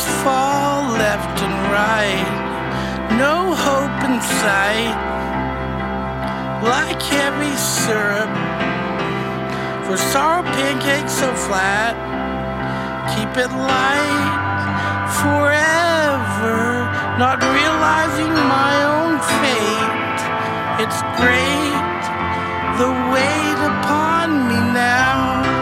fall left and right, no hope in sight, like heavy syrup for sour pancakes so flat. Keep it light forever, not realizing my own fate. It's great, the weight upon me now.